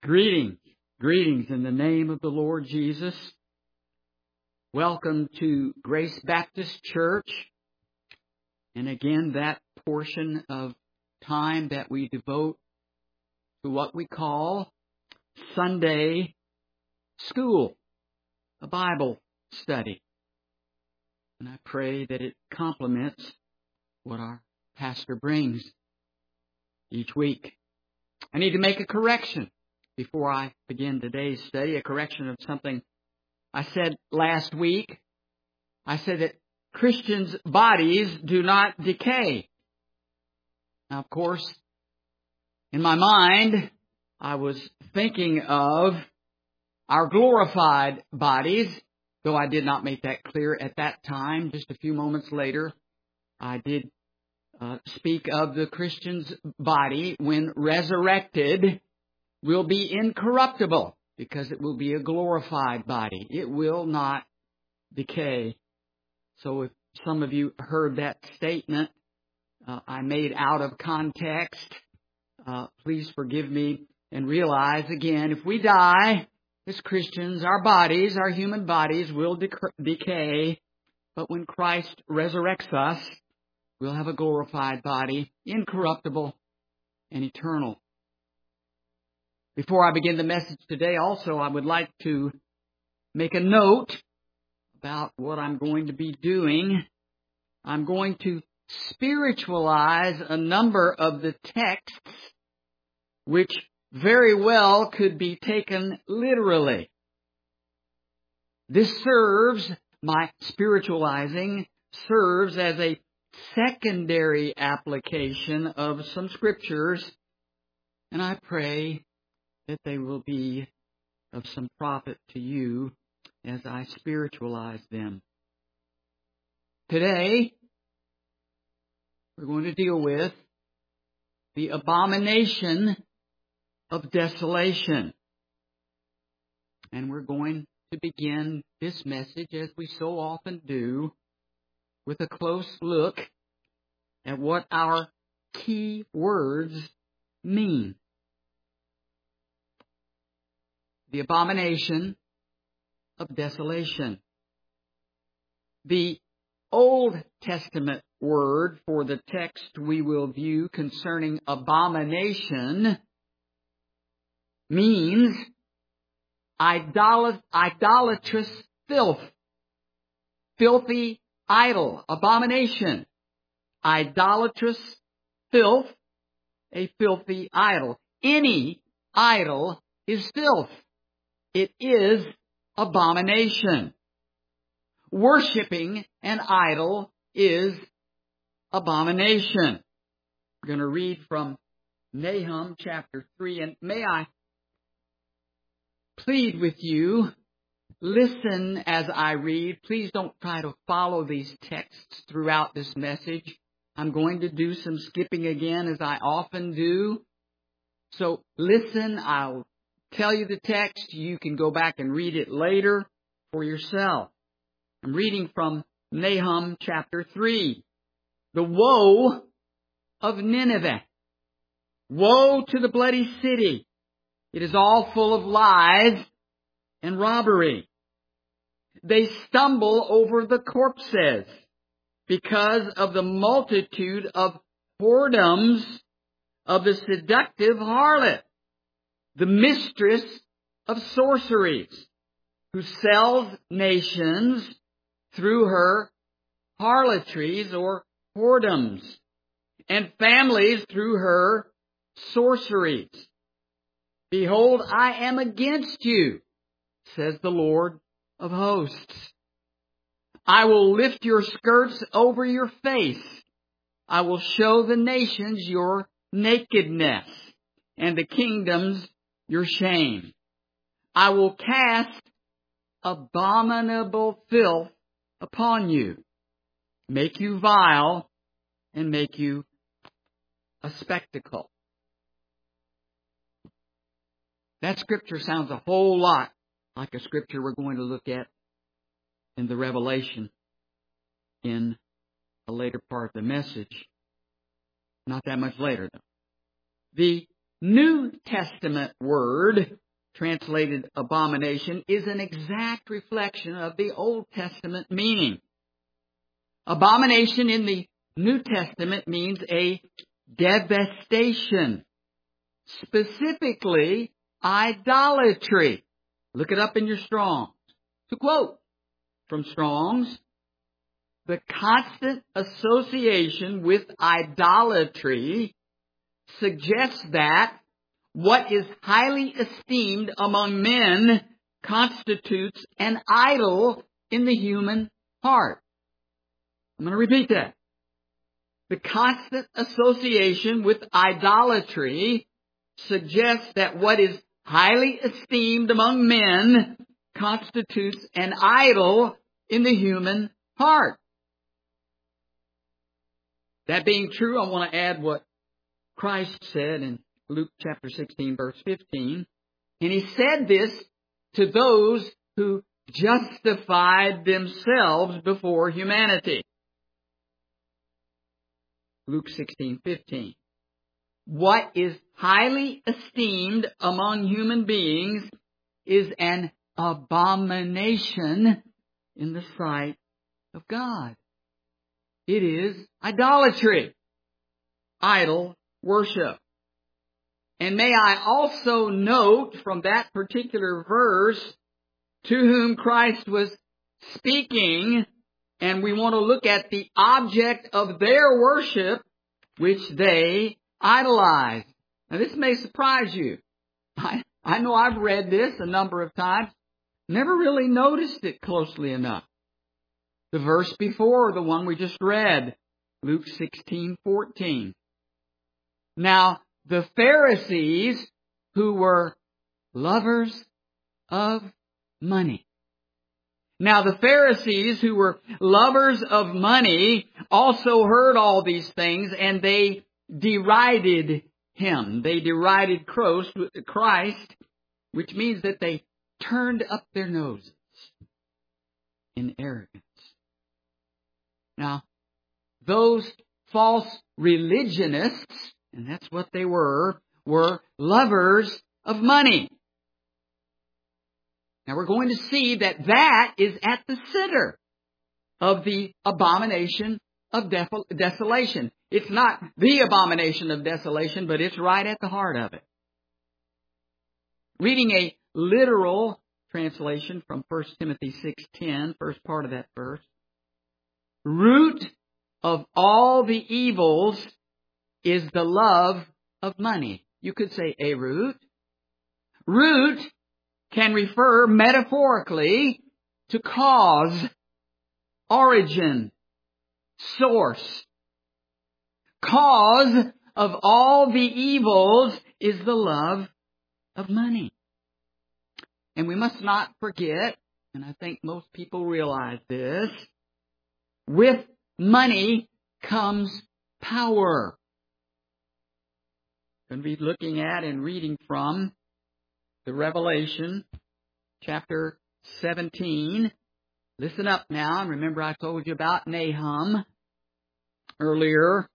Greetings. Greetings in the name of the Lord Jesus. Welcome to Grace Baptist Church. And again, that portion of time that we devote to what we call Sunday school, a Bible study. And I pray that it complements what our pastor brings each week. I need to make a correction before I begin today's study, a correction of something I said last week. I said that Christians' bodies do not decay. Now, of course, in my mind, I was thinking of our glorified bodies, though I did not make that clear at that time. Just a few moments later, I did speak of the Christian's body when resurrected will be incorruptible because it will be a glorified body. It will not decay. So if some of you heard that statement I made out of context, please forgive me and realize again, if we die as Christians, our bodies, our human bodies will decay, but when Christ resurrects us, we'll have a glorified body, incorruptible and eternal. Before I begin the message today, also, I would like to make a note about what I'm going to be doing. I'm going to spiritualize a number of the texts which very well could be taken literally. This my spiritualizing serves as a secondary application of some scriptures, and I pray that they will be of some profit to you as I spiritualize them. Today, we're going to deal with the abomination of desolation. And we're going to begin this message, as we so often do, with a close look at what our key words mean. The abomination of desolation. The Old Testament word for the text we will view concerning abomination means idolatrous filth, filthy idol, abomination, idolatrous filth, a filthy idol. Any idol is filth. It is abomination. Worshipping an idol is abomination. I'm going to read from Nahum chapter 3, and may I plead with you, listen as I read. Please don't try to follow these texts throughout this message. I'm going to do some skipping again, as I often do. So listen, I'll tell you the text. You can go back and read it later for yourself. I'm reading from Nahum chapter 3. The woe of Nineveh. Woe to the bloody city. It is all full of lies and robbery. They stumble over the corpses because of the multitude of whoredoms of the seductive harlot, the mistress of sorceries, who sells nations through her harlotries or whoredoms, and families through her sorceries. Behold, I am against you, says the Lord of hosts. I will lift your skirts over your face. I will show the nations your nakedness, and the kingdoms your shame. I will cast abominable filth upon you, make you vile, and make you a spectacle. That scripture sounds a whole lot like a scripture we're going to look at in the Revelation in a later part of the message. Not that much later, though. The New Testament word translated abomination, is an exact reflection of the Old Testament meaning. Abomination in the New Testament means a devastation, specifically idolatry. Look it up in your Strong's. To quote from Strong's, the constant association with idolatry suggests that what is highly esteemed among men constitutes an idol in the human heart. I'm going to repeat that. The constant association with idolatry suggests that what is highly esteemed among men constitutes an idol in the human heart. That being true, I want to add what Christ said in Luke chapter 16, verse 15. And He said this to those who justified themselves before humanity. Luke 16:15. What is highly esteemed among human beings is an abomination in the sight of God. It is idolatry, idol worship. And may I also note from that particular verse to whom Christ was speaking, and we want to look at the object of their worship, which they idolize. Now this may surprise you. I know I've read this a number of times, never really noticed it closely enough. The verse before, the one we just read, Luke 16:14. Now, the Pharisees, who were lovers of money. Now, the Pharisees, who were lovers of money, also heard all these things, and they derided Him. They derided Christ, which means that they turned up their noses in arrogance. Now, those false religionists, and that's what they were lovers of money. Now we're going to see that that is at the center of the abomination of desolation. It's not the abomination of desolation, but it's right at the heart of it. Reading a literal translation from 1 Timothy 6:10, first part of that verse. Root of all the evils is the love of money. You could say a root. Root can refer metaphorically to cause, origin, source. Cause of all the evils is the love of money. And we must not forget, and I think most people realize this, with money comes power. Going to be looking at and reading from the Revelation chapter 17. Listen up now. And remember I told you about Nahum earlier.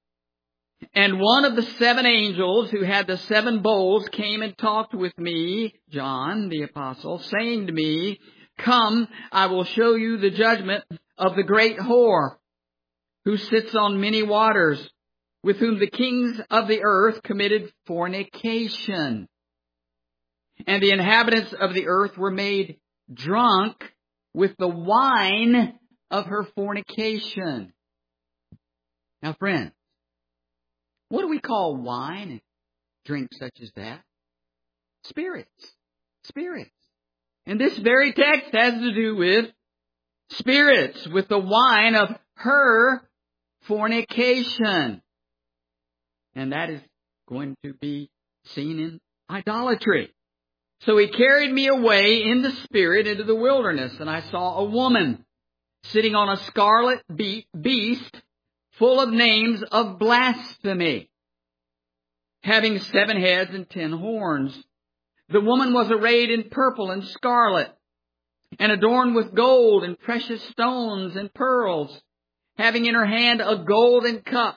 And one of the 7 angels who had the 7 bowls came and talked with me, John the apostle, saying to me, "Come, I will show you the judgment of the great whore, who sits on many waters, with whom the kings of the earth committed fornication. And the inhabitants of the earth were made drunk with the wine of her fornication." Now, friends, what do we call wine and drink such as that? Spirits. Spirits. And this very text has to do with spirits, with the wine of her fornication. And that is going to be seen in idolatry. So he carried me away in the spirit into the wilderness, and I saw a woman sitting on a scarlet beast full of names of blasphemy, having 7 heads and 10 horns. The woman was arrayed in purple and scarlet, and adorned with gold and precious stones and pearls, having in her hand a golden cup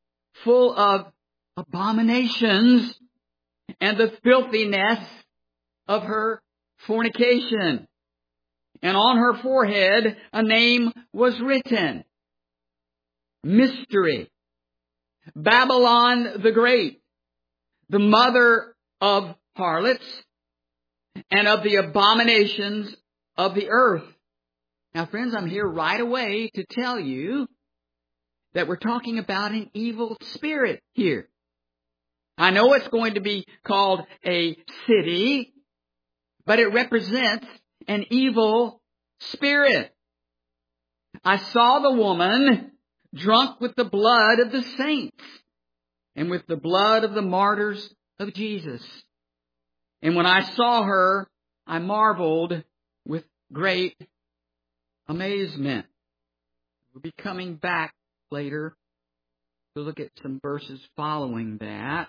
full of abominations and the filthiness of her fornication. And on her forehead a name was written. Mystery. Babylon the Great, the mother of harlots and of the abominations of the earth. Now, friends, I'm here right away to tell you that we're talking about an evil spirit here. I know it's going to be called a city, but it represents an evil spirit. I saw the woman drunk with the blood of the saints and with the blood of the martyrs of Jesus. And when I saw her, I marveled with great amazement. We'll be coming back later to look at some verses following that.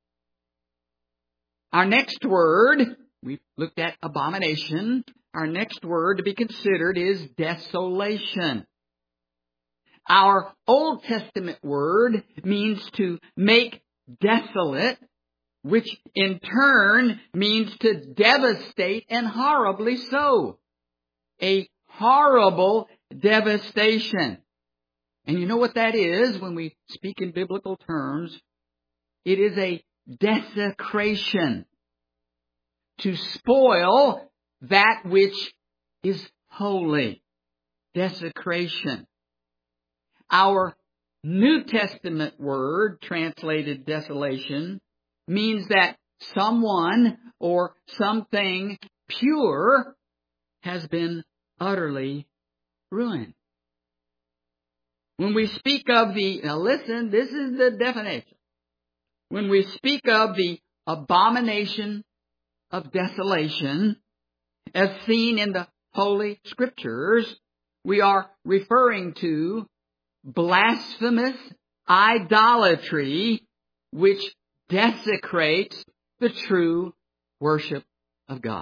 Our next word, we've looked at abomination. Our next word to be considered is desolation. Our Old Testament word means to make desolate, which in turn means to devastate, and horribly so. A horrible devastation. And you know what that is when we speak in biblical terms? It is a desecration. To spoil that which is holy. Desecration. Our New Testament word, translated desolation, means that someone or something pure has been utterly ruined. When we speak of now listen, this is the definition. When we speak of the abomination of desolation, as seen in the Holy Scriptures, we are referring to blasphemous idolatry which desecrates the true worship of God.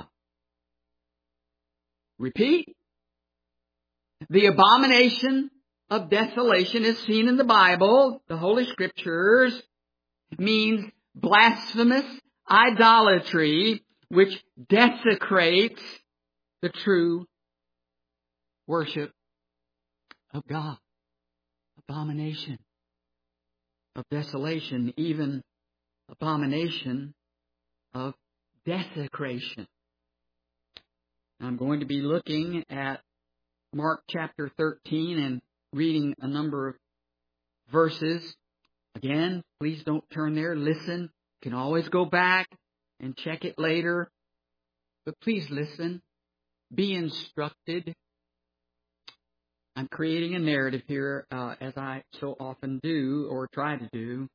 Repeat. The abomination of desolation is seen in the Bible, the Holy Scriptures, means blasphemous idolatry which desecrates the true worship of God. Abomination of desolation, even abomination of desecration. I'm going to be looking at Mark chapter 13 and reading a number of verses. Again, please don't turn there. Listen. You can always go back and check it later. But please listen. Be instructed. I'm creating a narrative here, as I so often do, or try to do.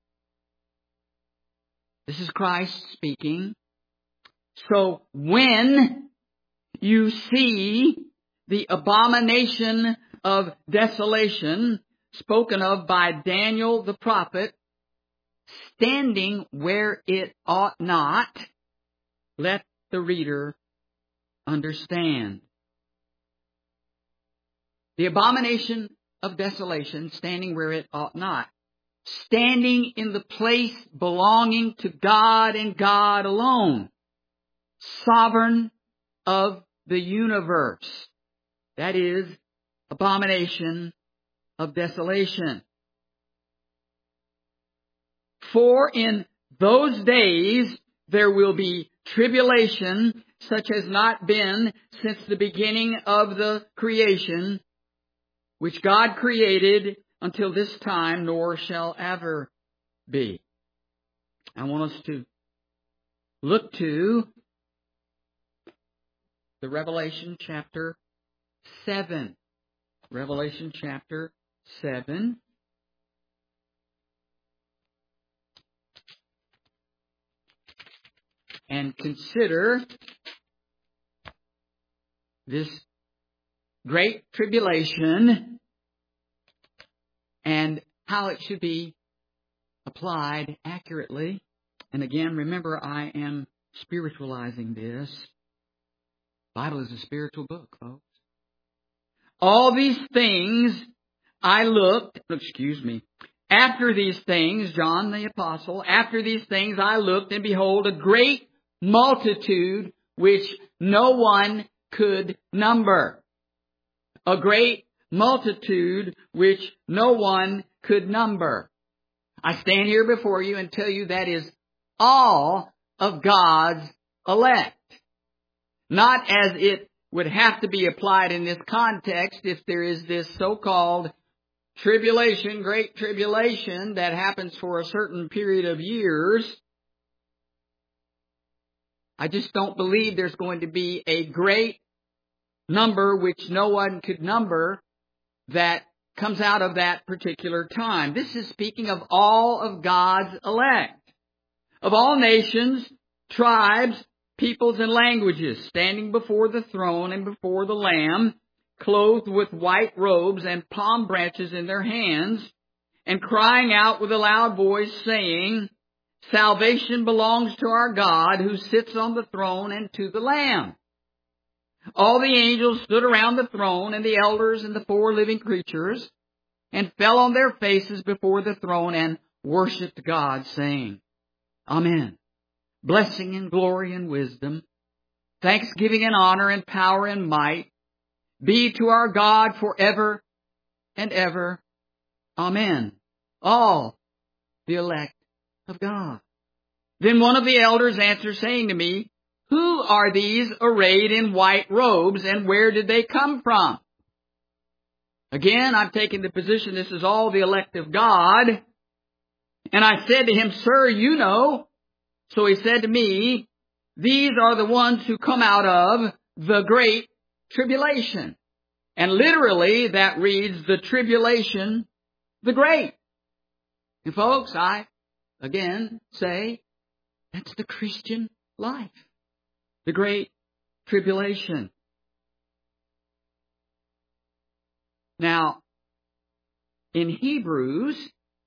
This is Christ speaking. So when you see the abomination of desolation spoken of by Daniel the prophet standing where it ought not, let the reader understand. The abomination of desolation standing where it ought not. Standing in the place belonging to God and God alone. Sovereign of the universe. That is, abomination of desolation. For in those days there will be tribulation such as not been since the beginning of the creation, which God created until this time, nor shall ever be. I want us to look to the Revelation chapter 7. Revelation chapter 7. And consider this great tribulation and how it should be applied accurately. And again, remember, I am spiritualizing this. The Bible is a spiritual book, folks. All these things after these things, John the Apostle, after these things I looked, and behold, a great multitude which no one could number. A great multitude which no one could number. I stand here before you and tell you that is all of God's elect. Not as it would have to be applied in this context if there is this so-called tribulation, great tribulation that happens for a certain period of years. I just don't believe there's going to be a great number which no one could number that comes out of that particular time. This is speaking of all of God's elect, of all nations, tribes, peoples, and languages, standing before the throne and before the Lamb, clothed with white robes and palm branches in their hands, and crying out with a loud voice, saying, "Salvation belongs to our God who sits on the throne and to the Lamb." All the angels stood around the throne, and the elders and the 4 living creatures, and fell on their faces before the throne and worshipped God, saying, "Amen. Blessing and glory and wisdom, thanksgiving and honor and power and might be to our God forever and ever. Amen." All the elect of God. Then one of the elders answered, saying to me, "Who are these arrayed in white robes, and where did they come from?" Again, I'm taking the position this is all the elect of God. And I said to him, "Sir, you know." So he said to me, "These are the ones who come out of the great tribulation." And literally that reads, the tribulation, the great. And folks, I again say, that's the Christian life. The great tribulation. Now, in Hebrews,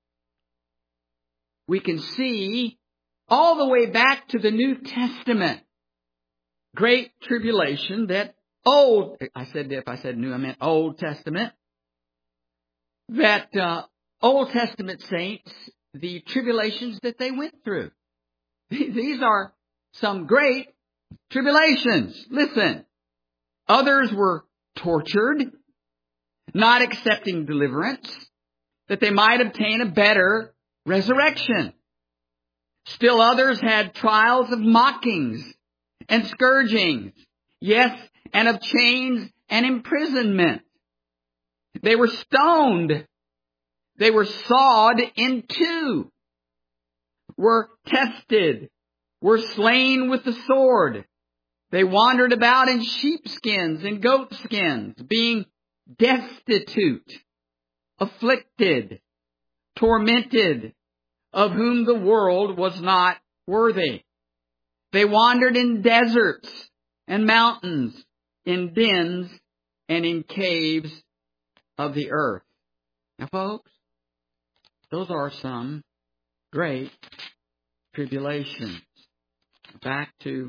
we can see all the way back to the New Testament, great tribulation that if I said new, I meant Old Testament, that Old Testament saints, the tribulations that they went through. These are some great tribulations. Listen, others were tortured, not accepting deliverance, that they might obtain a better resurrection. Still others had trials of mockings and scourgings, yes, and of chains and imprisonment. They were stoned. They were sawed in two, were tested, were slain with the sword. They wandered about in sheepskins and goatskins, being destitute, afflicted, tormented, of whom the world was not worthy. They wandered in deserts and mountains, in dens and in caves of the earth. Now, folks, those are some great tribulations. Back to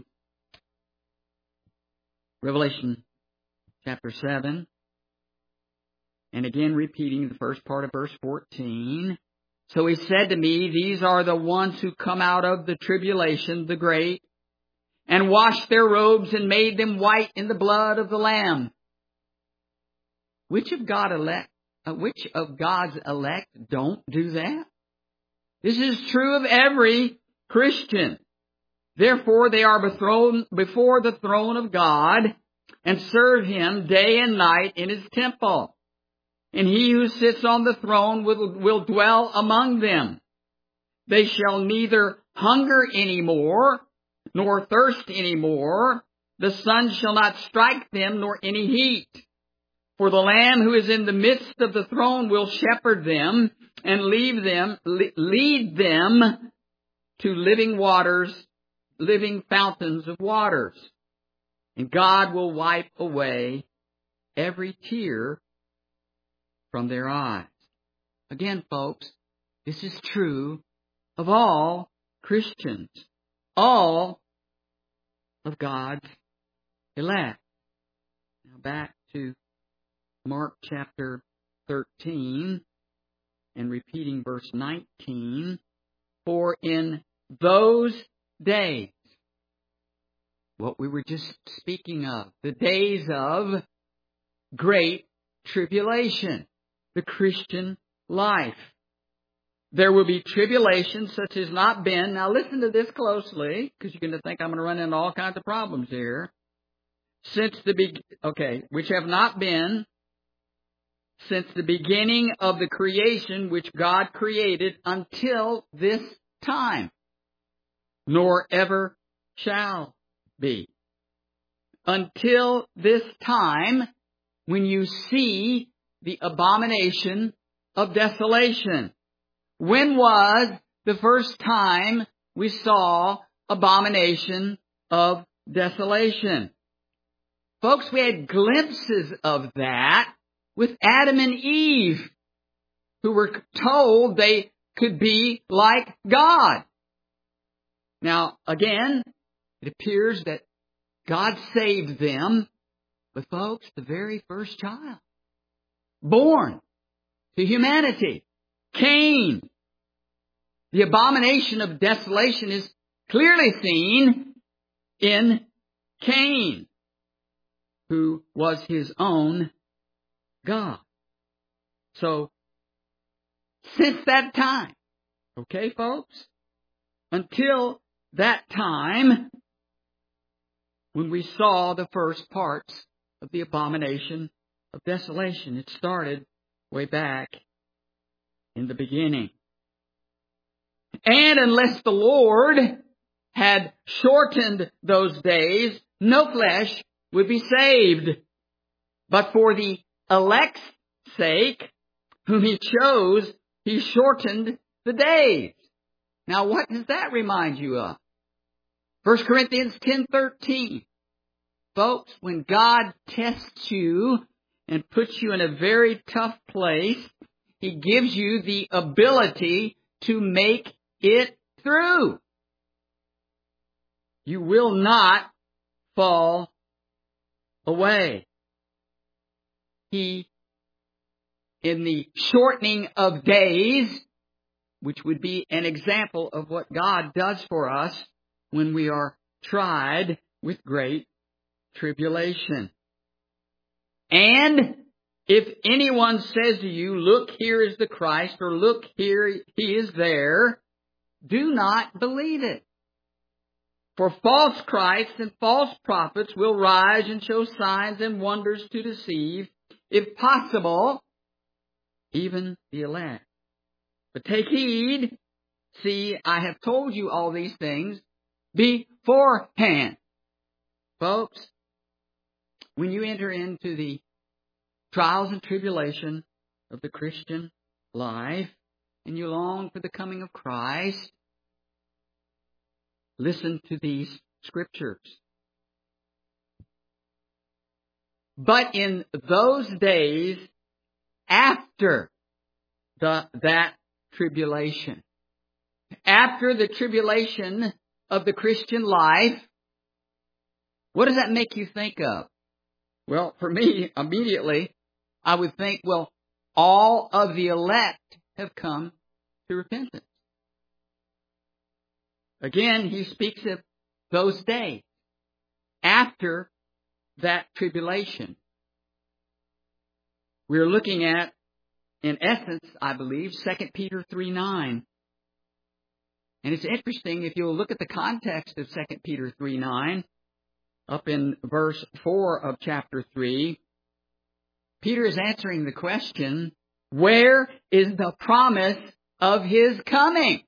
Revelation chapter 7. And again, repeating the first part of verse 14. So he said to me, "These are the ones who come out of the tribulation, the great, and washed their robes and made them white in the blood of the Lamb." Which of God's elect don't do that? This is true of every Christian. Therefore, they are before the throne of God and serve Him day and night in His temple. And He who sits on the throne will dwell among them. They shall neither hunger any more, nor thirst any more. The sun shall not strike them, nor any heat. For the Lamb who is in the midst of the throne will shepherd them and lead them to living waters, living fountains of waters. And God will wipe away every tear from their eyes. Again, folks, this is true of all Christians, all of God's elect. Now back to Mark chapter 13 and repeating verse 19. For in those days, what we were just speaking of, the days of great tribulation, the Christian life. There will be tribulation such as not been. Now listen to this closely, because you're going to think I'm going to run into all kinds of problems here. Which have not been since the beginning of the creation which God created until this time, nor ever shall be. Until this time, when you see the abomination of desolation. When was the first time we saw abomination of desolation? Folks, we had glimpses of that with Adam and Eve, who were told they could be like God. Now, again, it appears that God saved them, but folks, the very first child born to humanity, Cain. The abomination of desolation is clearly seen in Cain, who was his own God. So, since that time, okay, folks, until that time, when we saw the first parts of the abomination of desolation, it started way back in the beginning. And unless the Lord had shortened those days, no flesh would be saved. But for the elect's sake, whom He chose, He shortened the days. Now, what does that remind you of? 1 Corinthians 10:13. Folks, when God tests you and puts you in a very tough place, He gives you the ability to make it through. You will not fall away. He, in the shortening of days, which would be an example of what God does for us when we are tried with great tribulation. And if anyone says to you, look, here is the Christ, or look, here He is there, do not believe it. For false Christs and false prophets will rise and show signs and wonders to deceive, if possible, even the elect. But take heed, see, I have told you all these things beforehand. Folks, when you enter into the trials and tribulation of the Christian life, and you long for the coming of Christ, listen to these scriptures. But in those days after that tribulation, after the tribulation of the Christian life, what does that make you think of? Well, for me, immediately, I would think, well, all of the elect have come to repentance. Again, he speaks of those days after that tribulation. We're looking at, in essence, I believe, 2 Peter 3:9. And it's interesting, if you'll look at the context of 2 Peter 3:9, up in verse 4 of chapter 3, Peter is answering the question, where is the promise of His coming?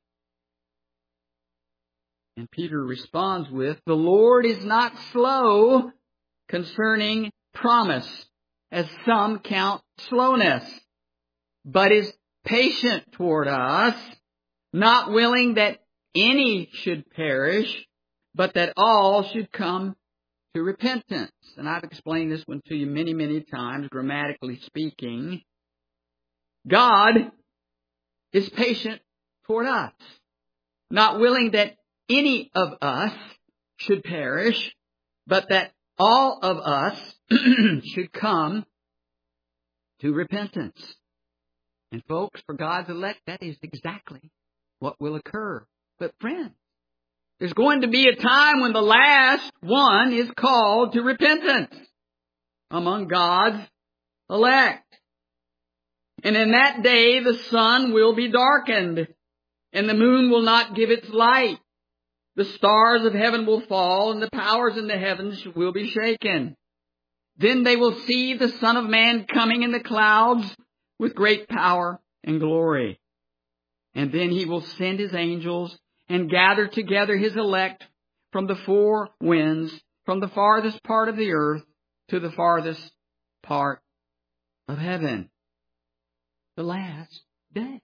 And Peter responds with, the Lord is not slow concerning promise, as some count slowness, but is patient toward us, not willing that any should perish, but that all should come to repentance. And I've explained this one to you many, many times, grammatically speaking. God is patient toward us, not willing that any of us should perish, but that all of us should come to repentance. And folks, for God's elect, that is exactly what will occur. But friends, There's going to be a time when the last one is called to repentance among God's elect. And in that day the sun will be darkened, and the moon will not give its light. The stars of heaven will fall, and the powers in the heavens will be shaken. Then they will see the Son of Man coming in the clouds with great power and glory. And then he will send his angels and gather together his elect from the four winds, from the farthest part of the earth to the farthest part of heaven. The last day.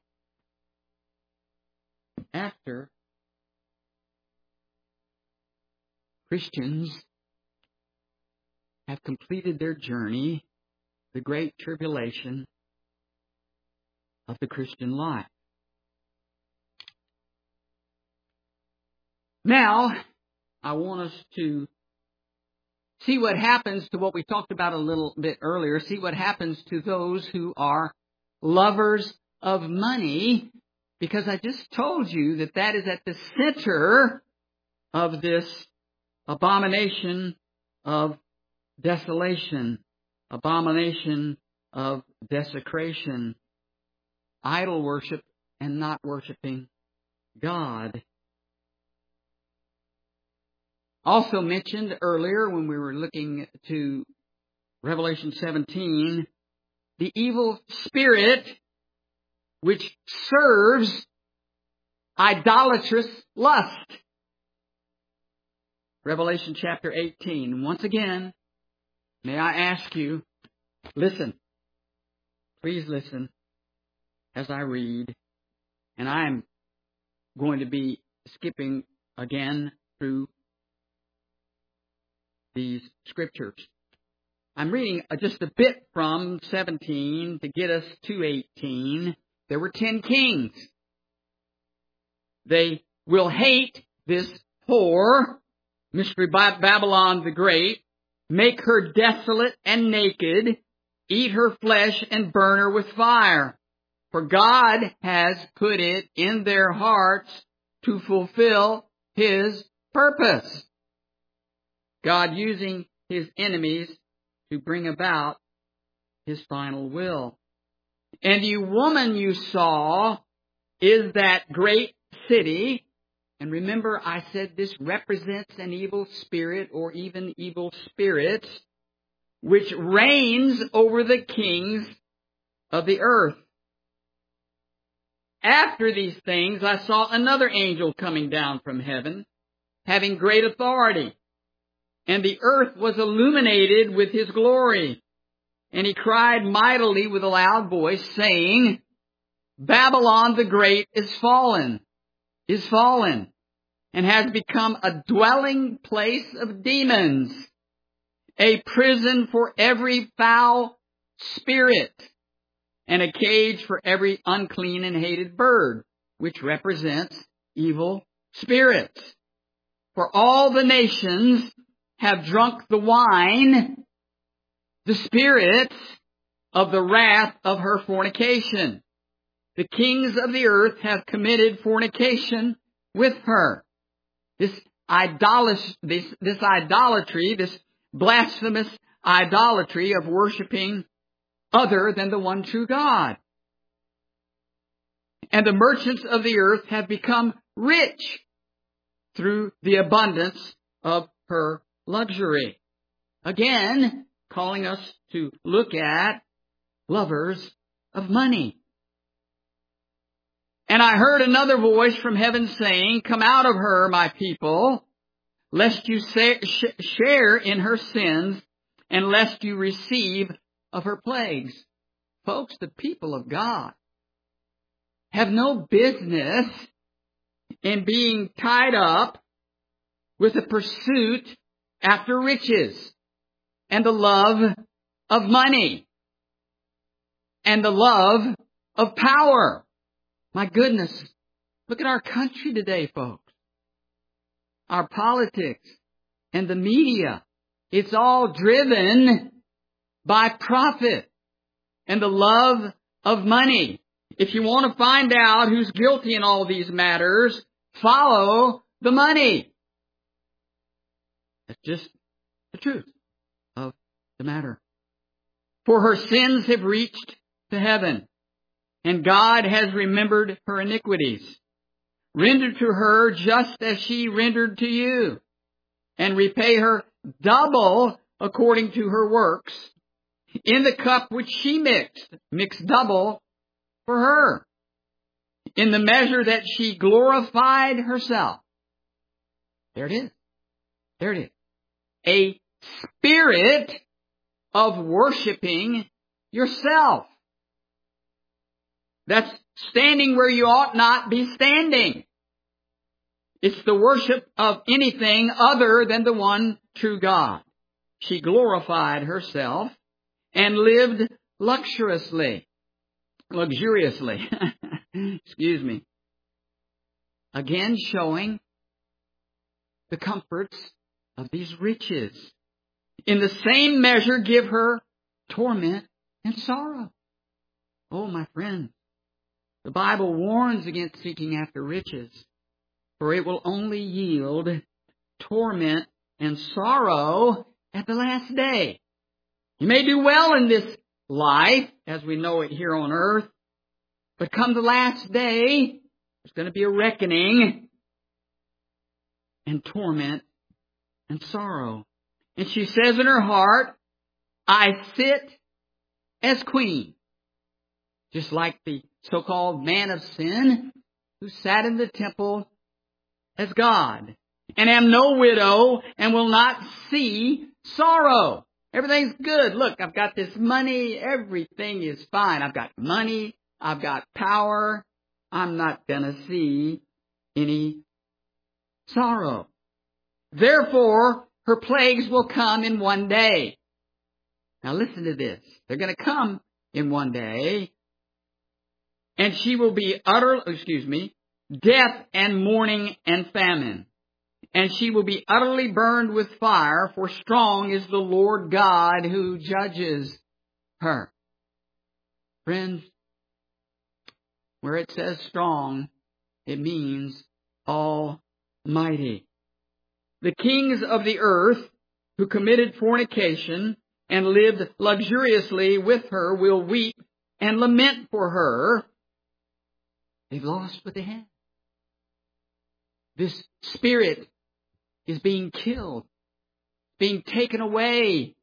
After Christians have completed their journey, the great tribulation of the Christian life. Now, I want us to see what happens to what we talked about a little bit earlier, see what happens to those who are lovers of money, because I just told you that that is at the center of this abomination of desolation, abomination of desecration, idol worship and not worshiping God. Also mentioned earlier when we were looking to Revelation 17, the evil spirit which serves idolatrous lust. Revelation chapter 18. Once again, may I ask you, listen. Please listen as I read. And I am going to be skipping again through these scriptures. I'm reading just a bit from 17 to get us to 18. There were 10 kings. They will hate this whore, Mystery Babylon the Great, make her desolate and naked, eat her flesh and burn her with fire. For God has put it in their hearts to fulfill His purpose. God using His enemies to bring about His final will. And the woman you saw is that great city. And remember, I said this represents an evil spirit or even evil spirits, which reigns over the kings of the earth. After these things, I saw another angel coming down from heaven, having great authority. And the earth was illuminated with his glory. And he cried mightily with a loud voice, saying, Babylon the Great is fallen, and has become a dwelling place of demons, a prison for every foul spirit, and a cage for every unclean and hated bird, which represents evil spirits. For all the nations have drunk the wine, the spirits of the wrath of her fornication. The kings of the earth have committed fornication with her. This idolatry, this blasphemous idolatry of worshiping other than the one true God. And the merchants of the earth have become rich through the abundance of her luxury. Again, calling us to look at lovers of money. And I heard another voice from heaven saying, Come out of her, my people, lest you share in her sins, and lest you receive of her plagues. Folks, the people of God have no business in being tied up with a pursuit after riches and the love of money and the love of power. My goodness, look at our country today, folks. Our politics and the media, it's all driven by profit and the love of money. If you want to find out who's guilty in all these matters, follow the money. That's just the truth of the matter. For her sins have reached to heaven, and God has remembered her iniquities. Render to her just as she rendered to you, and repay her double according to her works. In the cup which she mix double for her. In the measure that she glorified herself. There it is. There it is. A spirit of worshiping yourself. That's standing where you ought not be standing. It's the worship of anything other than the one true God. She glorified herself and lived luxuriously. Excuse me. Again showing the comforts of these riches. In the same measure give her torment and sorrow. Oh, my friend, the Bible warns against seeking after riches, for it will only yield torment and sorrow at the last day. You may do well in this life, as we know it here on earth, but come the last day, there's going to be a reckoning and torment and sorrow. And she says in her heart, I sit as queen. Just like the so-called man of sin who sat in the temple as God. And am no widow and will not see sorrow. Everything's good. Look, I've got this money. Everything is fine. I've got money. I've got power. I'm not going to see any sorrow. Therefore, her plagues will come in one day. Now listen to this. They're going to come in one day. And she will be death and mourning and famine. And she will be utterly burned with fire, for strong is the Lord God who judges her. Friends, where it says strong, it means almighty. The kings of the earth who committed fornication and lived luxuriously with her will weep and lament for her. They've lost what they had. This spirit is being killed, being taken away.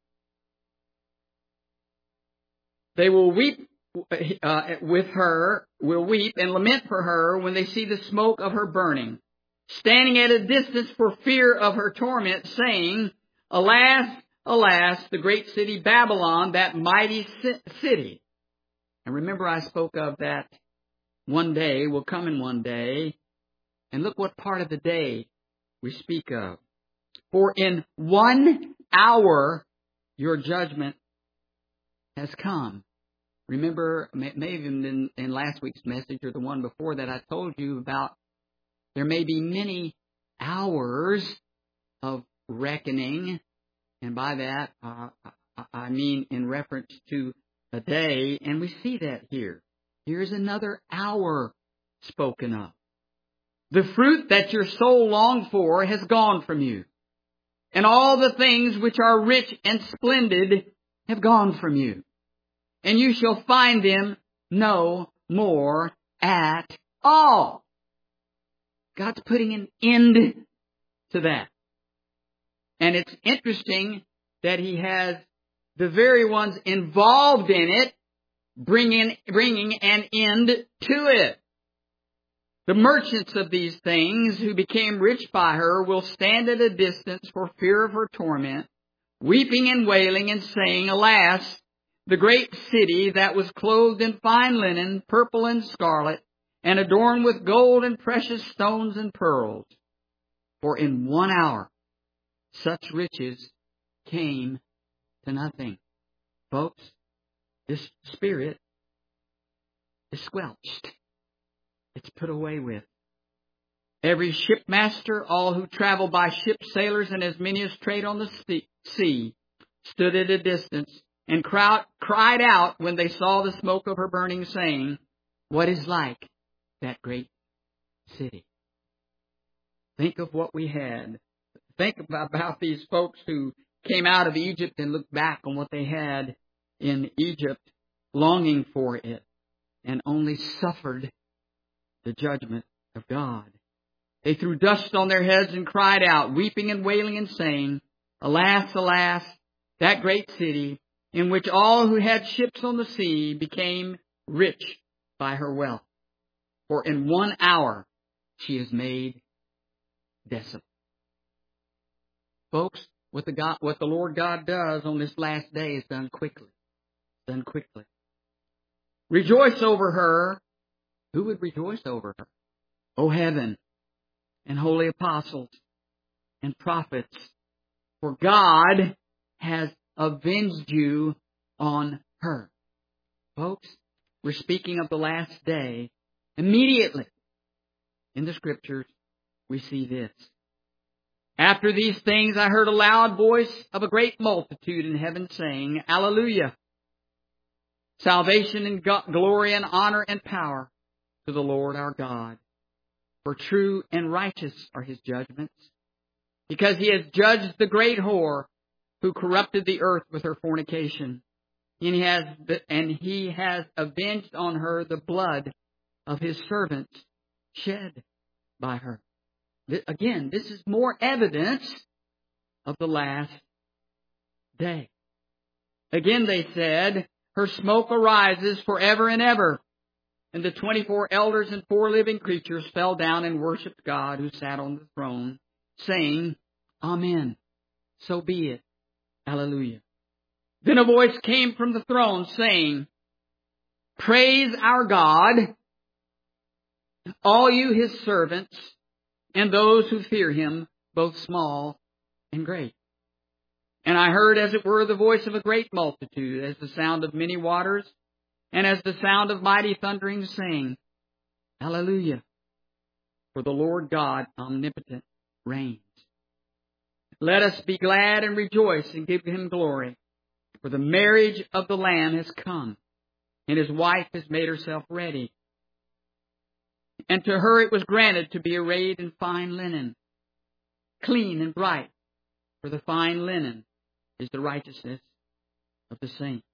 They will weep with her, will weep and lament for her when they see the smoke of her burning, standing at a distance for fear of her torment, saying, Alas, alas, the great city Babylon, that mighty city. And remember I spoke of that one day, will come in one day. And look what part of the day we speak of. For in 1 hour your judgment has come. Remember, maybe in last week's message or the one before that, I told you about there may be many hours of reckoning. And by that, I mean in reference to a day. And we see that here. Here's another hour spoken of. The fruit that your soul longed for has gone from you. And all the things which are rich and splendid have gone from you. And you shall find them no more at all. God's putting an end to that. And it's interesting that He has the very ones involved in it bringing an end to it. The merchants of these things who became rich by her will stand at a distance for fear of her torment, weeping and wailing and saying, Alas, the great city that was clothed in fine linen, purple and scarlet, and adorned with gold and precious stones and pearls. For in 1 hour such riches came to nothing. Folks, this spirit is squelched. It's put away with. Every shipmaster, all who travel by ship, sailors, and as many as trade on the sea, stood at a distance and cried out when they saw the smoke of her burning, saying, What is like that great city? Think of what we had. Think about these folks who came out of Egypt and looked back on what they had in Egypt, longing for it, and only suffered the judgment of God. They threw dust on their heads and cried out, weeping and wailing and saying, Alas, alas, that great city, in which all who had ships on the sea became rich by her wealth. For in 1 hour she is made desolate. Folks, what the Lord God does on this last day is done quickly. Done quickly. Rejoice over her. Who would rejoice over her? O heaven, and holy apostles, and prophets. For God has avenged you on her. Folks, we're speaking of the last day. Immediately in the Scriptures, we see this. After these things I heard a loud voice of a great multitude in heaven saying, Alleluia! Salvation and glory and honor and power to the Lord our God. For true and righteous are His judgments, because He has judged the great whore who corrupted the earth with her fornication. And He has avenged on her the blood of His servants shed by her. Again, this is more evidence of the last day. Again, they said, her smoke arises forever and ever. And the 24 elders and 4 living creatures fell down and worshipped God who sat on the throne, saying, Amen. So be it. Hallelujah. Then a voice came from the throne saying, Praise our God, all you His servants, and those who fear Him, both small and great. And I heard, as it were, the voice of a great multitude, as the sound of many waters, and as the sound of mighty thundering, saying, Hallelujah! For the Lord God omnipotent reigns. Let us be glad and rejoice and give Him glory, for the marriage of the Lamb has come, and His wife has made herself ready. And to her it was granted to be arrayed in fine linen, clean and bright, for the fine linen is the righteousness of the saints.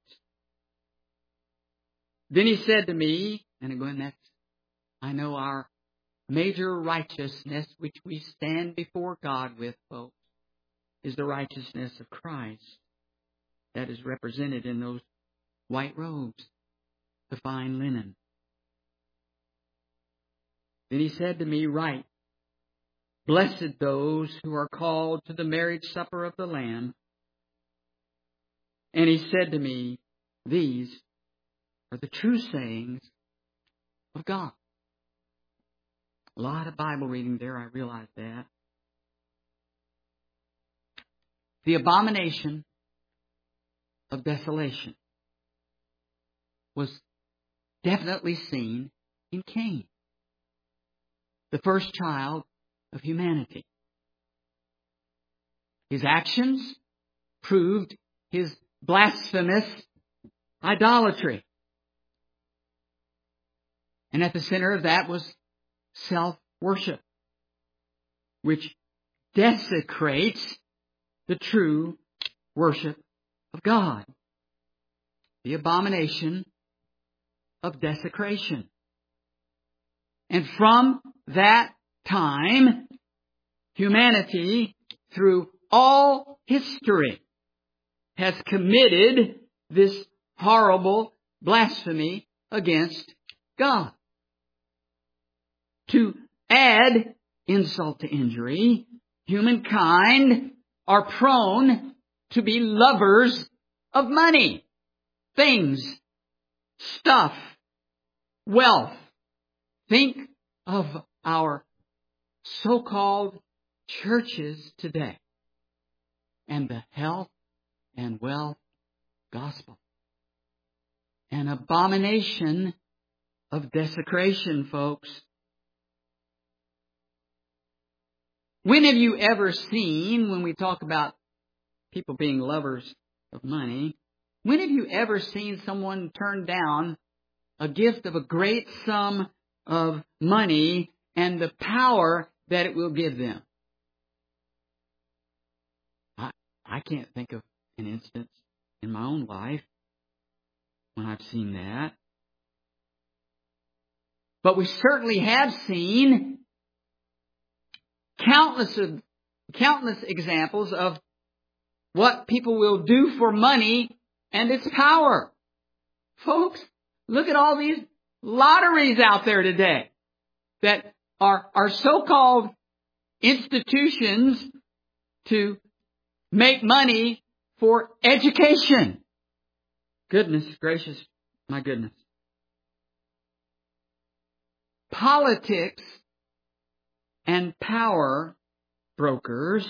Then He said to me, and again that's, I know our major righteousness which we stand before God with, folks, is the righteousness of Christ. That is represented in those white robes, the fine linen. Then He said to me, Write, Blessed those who are called to the marriage supper of the Lamb. And He said to me, These are the true sayings of God. A lot of Bible reading there, I realize that. The abomination of desolation was definitely seen in Cain, the first child of humanity. His actions proved his blasphemous idolatry. And at the center of that was self-worship, which desecrates the true worship of God. The abomination of desecration. And from that time, humanity, through all history, has committed this horrible blasphemy against God. To add insult to injury, humankind are prone to be lovers of money, things, stuff, wealth. Think of our so-called churches today and the health and wealth gospel. An abomination of desecration, folks. When have you ever seen, when we talk about people being lovers of money, when have you ever seen someone turn down a gift of a great sum of money and the power that it will give them. I can't think of an instance in my own life when I've seen that. But we certainly have seen countless examples of what people will do for money and its power. Folks, look at all these lotteries out there today that are so-called institutions to make money for education. Goodness gracious, my goodness. Politics and power brokers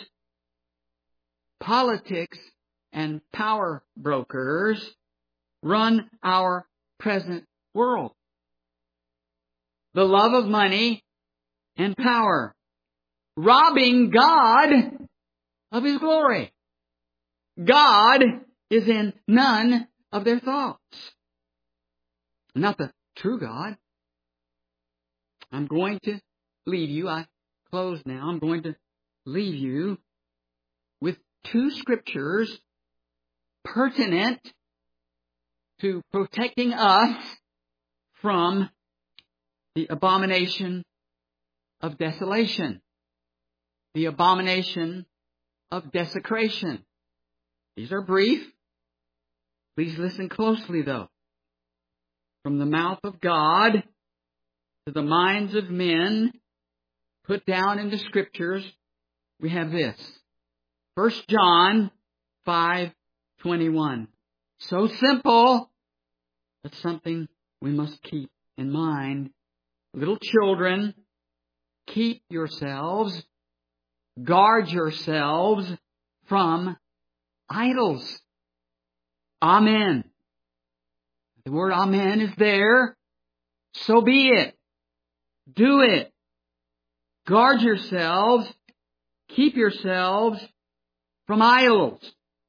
run our present world. The love of money and power, robbing God of His glory. God is in none of their thoughts. Not the true God. I'm going to leave you. I close now. I'm going to leave you with two scriptures pertinent to protecting us from the abomination of desolation, the abomination of desecration. These are brief. Please listen closely, though. From the mouth of God to the minds of men, put down in the Scriptures, we have this. 1 John 5:21. So simple, but something we must keep in mind. Little children, keep yourselves, guard yourselves from idols. Amen. The word amen is there. So be it. Do it. Guard yourselves. Keep yourselves from idols.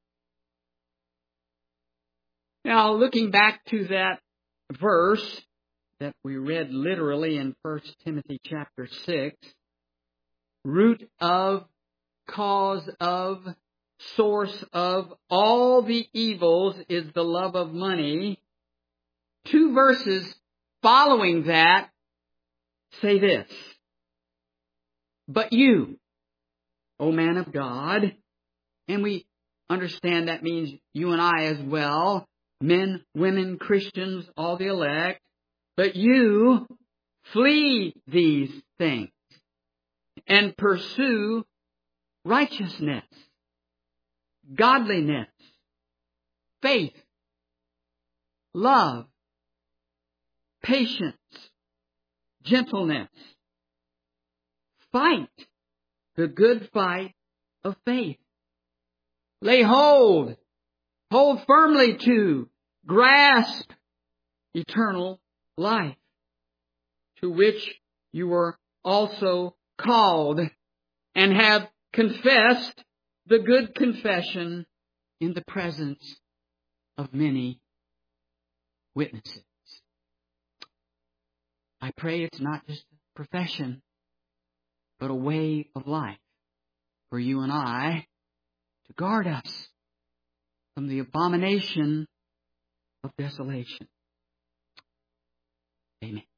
Now, looking back to that verse that we read literally in 1 Timothy chapter 6, root of, cause of, source of all the evils is the love of money. 2 verses following that say this. But you, O man of God, and we understand that means you and I as well, men, women, Christians, all the elect, but you flee these things and pursue righteousness, godliness, faith, love, patience, gentleness. Fight the good fight of faith. Lay hold firmly to, grasp eternal life, to which you were also called and have confessed the good confession in the presence of many witnesses. I pray it's not just a profession, but a way of life for you and I to guard us from the abomination of desolation. Amen.